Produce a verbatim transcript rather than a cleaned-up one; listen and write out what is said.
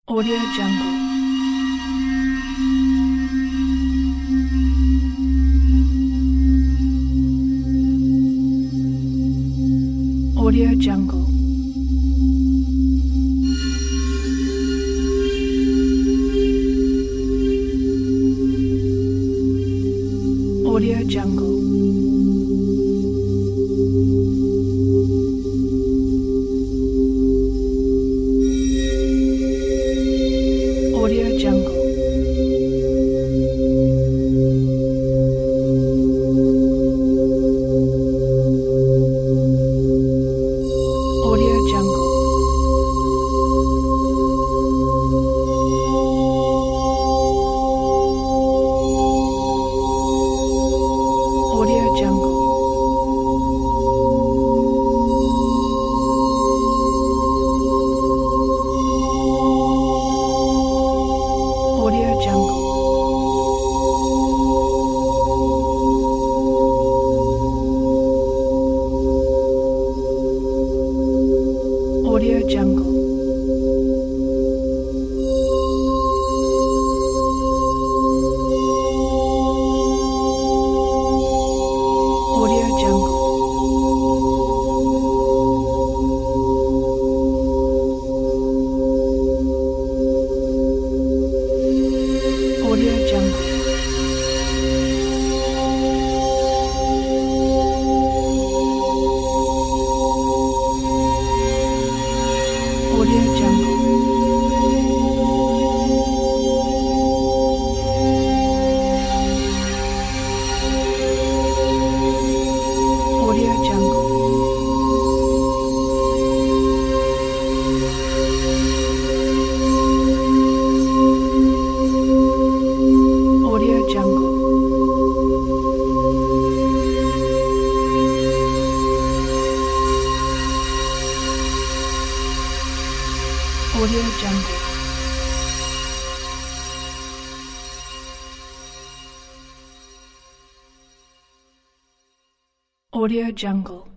Audio Jungle. Audio Jungle. Audio Jungle. Audio Jungle. Audio Jungle. Audio Jungle. Audio Jungle. Audio Jungle. Audio Jungle. Audio Jungle. Audio Jungle. Audio Jungle. Audio Jungle. Audio Jungle. Audio Jungle.